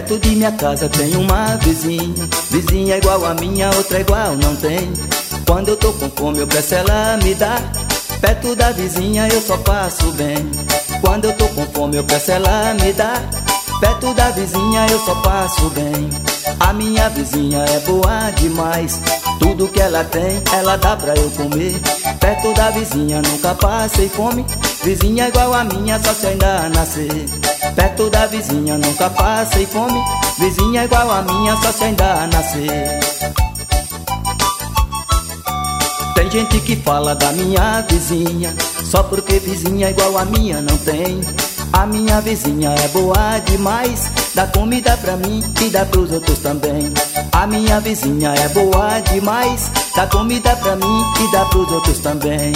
Perto de minha casa tem uma vizinha, vizinha igual a minha, outra igual não tem. Quando eu tô com fome eu peço, ela me dá. Perto da vizinha eu só passo bem. Quando eu tô com fome eu peço, ela me dá. Perto da vizinha eu só passo bem. A minha vizinha é boa demais. Tudo que ela tem, ela dá pra eu comer. Perto da vizinha nunca passei fome. Vizinha igual a minha, só se ainda nascer. Perto da vizinha nunca passei fome. Vizinha igual a minha, só se ainda nascer. Tem gente que fala da minha vizinha, só porque vizinha igual a minha não tem. A minha vizinha é boa demais, dá comida pra mim e dá pros outros também. A minha vizinha é boa demais, dá comida pra mim e dá pros outros também.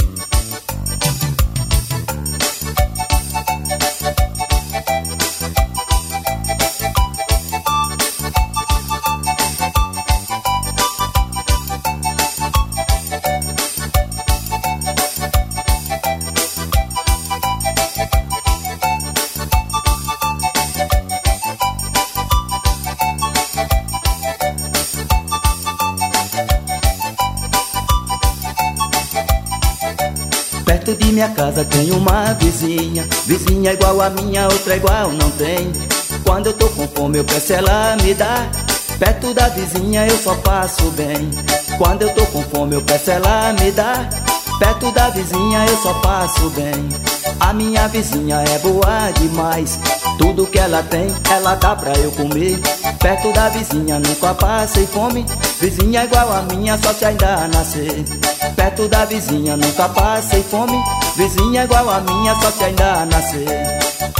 Perto de minha casa tem uma vizinha, vizinha igual a minha, outra igual não tem. Quando eu tô com fome eu peço, ela me dá. Perto da vizinha eu só passo bem. Quando eu tô com fome eu peço, ela me dá. Perto da vizinha eu só passo bem. A minha vizinha é boa demais. Tudo que ela tem, ela dá pra eu comer. Perto da vizinha nunca passei fome. Vizinha igual a minha, só se ainda nascer. Perto da vizinha nunca passei fome. Vizinha igual a minha, só se ainda nascer.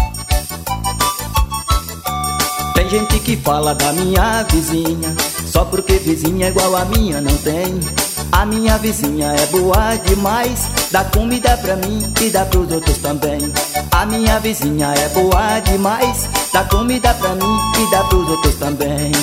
Tem gente que fala da minha vizinha, só porque vizinha igual a minha não tem. A minha vizinha é boa demais, dá comida pra mim e dá pros outros também. A minha vizinha é boa demais, dá comida pra mim e dá pros outros também.